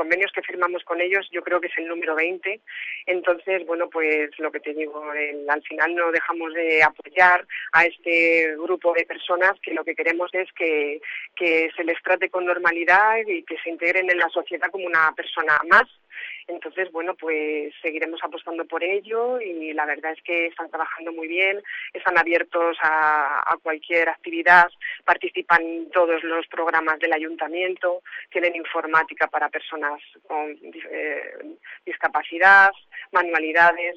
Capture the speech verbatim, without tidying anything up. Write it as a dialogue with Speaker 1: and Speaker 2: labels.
Speaker 1: convenios que firmamos con ellos yo creo que es el número veinte. Entonces, bueno, pues lo que te digo, el, al final no dejamos de apoyar a este grupo de personas que lo que queremos es que, que se les trate con normalidad y que se integren en la sociedad como una persona más. Entonces, bueno, pues seguiremos apostando por ello y la verdad es que están trabajando muy bien, están abiertos a, a cualquier actividad, participan en todos los programas del ayuntamiento, tienen informática para personas con eh, discapacidad, manualidades.